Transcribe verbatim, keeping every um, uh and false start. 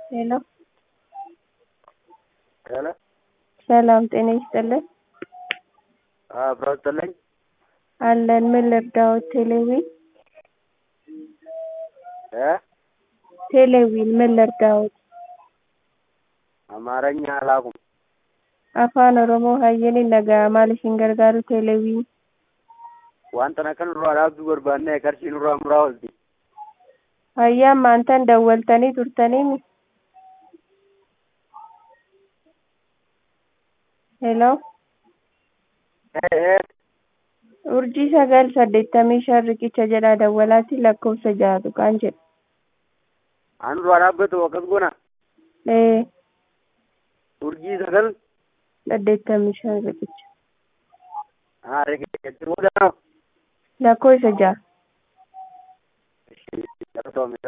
ሄሎ ሄሎ ሰላም ጤና ይስጥልን። አብሮ ይስጥልኝ። አለን ምን ልርዳዎት? ቴሌቪዥን እ ቴሌቪዥን ምን ልርዳዎት? አማርኛ አላውቅም። አፋን ኦሮሞ ሀየኒ ነጋማ ልሽን ገርጋሩ ቴሌቪዥን wanta na kan irraa dhaabduu barbaanne qarshii nurraa muraa oolti. hayyam antan dawwaltanii turtanii hello ee urjii sagal saddeettamii shan riqicha jedhaa dawwalaatti lakkoofsa ja'a tuqaan jedha. an irraa dhaabbatu akkas goona. ee urjii sagal saddeettamii shan riqicha haa riqicha booda lakkoofsa ja'a. Ishee